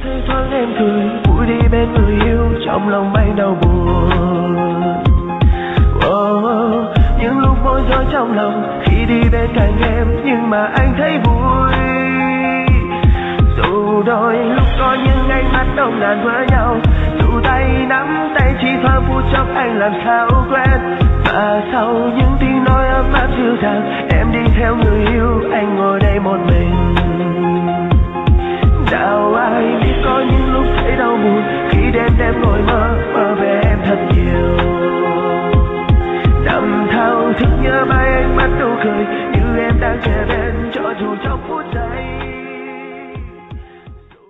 thi thoảng em cười vui đi bên người yêu, trong lòng bay đau buồn. Những lúc bối rối trong lòng khi đi bên cạnh em, nhưng mà anh thấy vui. Dù đôi lúc có những ánh mắt nồng nàn với nhau, dù tay nắm tay chỉ thoáng phút chốc anh làm sao quên. Và sau những tiếng nói ấm áp dịu dàng, em đi theo người yêu, anh ngồi đây một mình.